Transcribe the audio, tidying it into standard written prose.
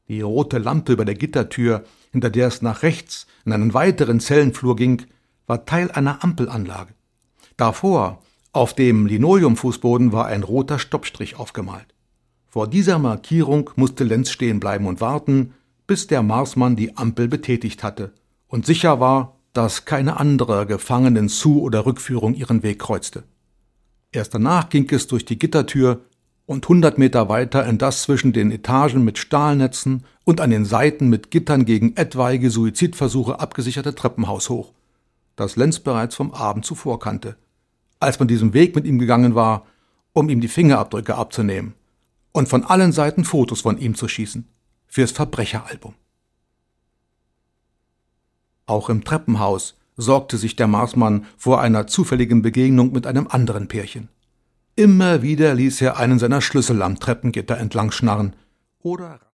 Die rote Lampe über der Gittertür, hinter der es nach rechts in einen weiteren Zellenflur ging, war Teil einer Ampelanlage. Davor, auf dem Linoleumfußboden, war ein roter Stoppstrich aufgemalt. Vor dieser Markierung musste Lenz stehen bleiben und warten, bis der Marsmann die Ampel betätigt hatte und sicher war, dass keine andere Gefangenen-Zu- oder Rückführung ihren Weg kreuzte. Erst danach ging es durch die Gittertür und 100 Meter weiter in das zwischen den Etagen mit Stahlnetzen und an den Seiten mit Gittern gegen etwaige Suizidversuche abgesicherte Treppenhaus hoch, das Lenz bereits vom Abend zuvor kannte, als man diesen Weg mit ihm gegangen war, um ihm die Fingerabdrücke abzunehmen und von allen Seiten Fotos von ihm zu schießen, fürs Verbrecheralbum. Auch im Treppenhaus sorgte sich der Marsmann vor einer zufälligen Begegnung mit einem anderen Pärchen. Immer wieder ließ er einen seiner Schlüssel am Treppengitter entlang schnarren oder